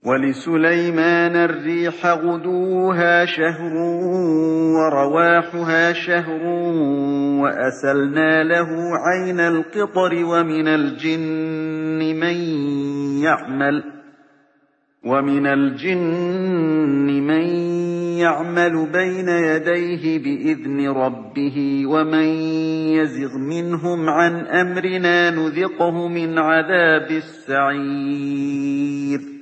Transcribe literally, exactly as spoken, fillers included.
وَلِسُلَيْمَانَ الرِّيحَ غُدُوُّهَا شَهْرٌ وَرَوَاحُهَا شَهْرٌ وَأَسَلْنَا لَهُ عَيْنَ الْقِطْرِ ۖ وَمِنَ الْجِنِّ مَن يَعْمَلُ بَيْنَ يَدَيْهِ بِإِذْنِ رَبِّهِ ۖ وَمَن يَزِغْ مِنْهُمْ عَنْ أَمْرِنَا نُذِقْهُ مِنْ عَذَابِ السَّعِيرِ